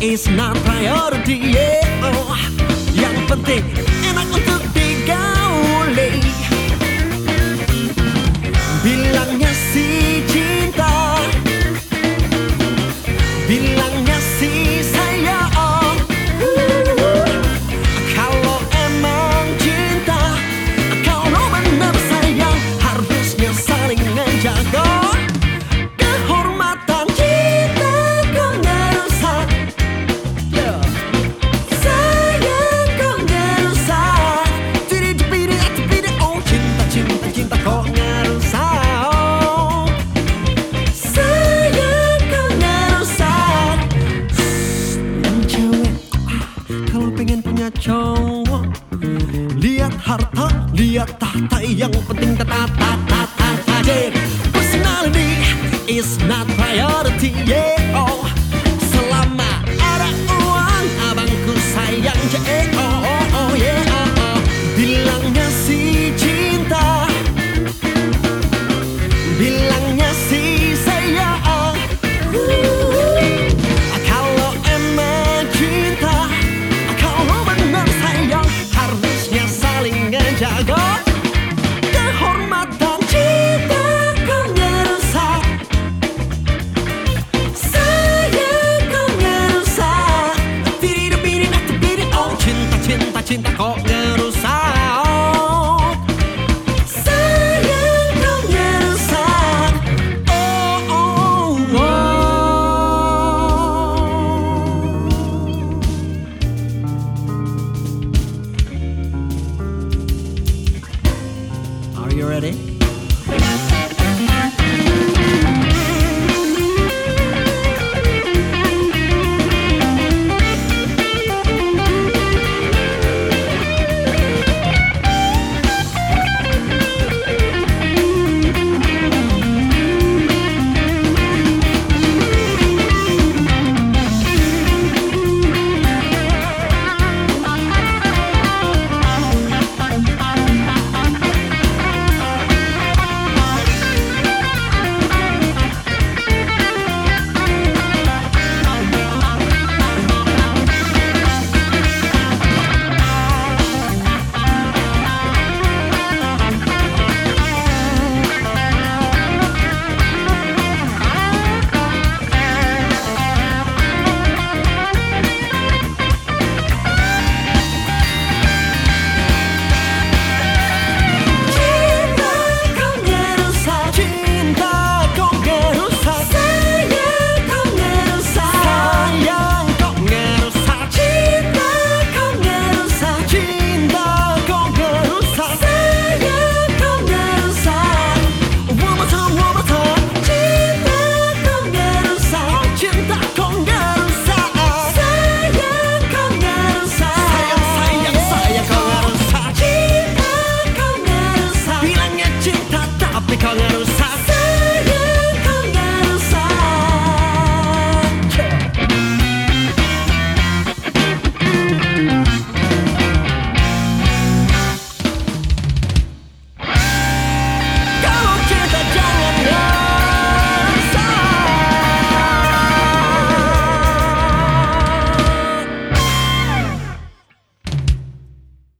is not priority, yeah. Oh, yang penting enak untuk digauli. Bilangnya si cinta, bilangnya si sayang. Kalau emang cinta, kalau benar sayang, harusnya saling menjaga kehormatan cinta. Kau nggak rusak, sayang kau nggak rusak. Tidak, oh cinta, cinta, cinta kau nggak rusak. Sayang kau nggak rusak. Yang cewek kalau pengen punya cowok, lihat harta, lihat tahta, yang penting tata. Personality is not